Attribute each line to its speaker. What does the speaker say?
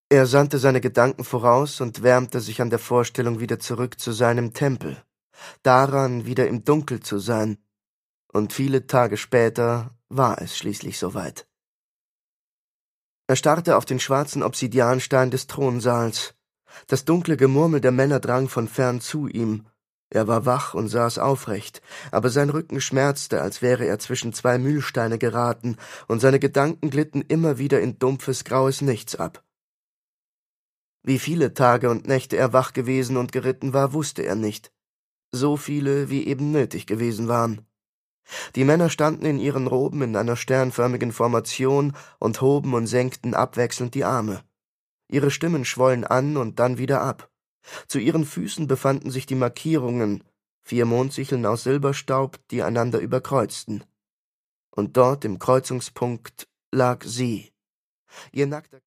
Speaker 1: Er sandte seine Gedanken voraus und wärmte sich an der Vorstellung, wieder zurück zu seinem Tempel, daran, wieder im Dunkel zu sein, und viele Tage später war es schließlich soweit. Er starrte auf den schwarzen Obsidianstein des Thronsaals. Das dunkle Gemurmel der Männer drang von fern zu ihm. Er war wach und saß aufrecht, aber sein Rücken schmerzte, als wäre er zwischen zwei Mühlsteine geraten, und seine Gedanken glitten immer wieder in dumpfes, graues Nichts ab. Wie viele Tage und Nächte er wach gewesen und geritten war, wusste er nicht. So viele, wie eben nötig gewesen waren. Die Männer standen in ihren Roben in einer sternförmigen Formation und hoben und senkten abwechselnd die Arme. Ihre Stimmen schwollen an und dann wieder ab. Zu ihren Füßen befanden sich die Markierungen, 4 Mondsicheln aus Silberstaub, die einander überkreuzten. Und dort im Kreuzungspunkt lag sie. Ihr nackter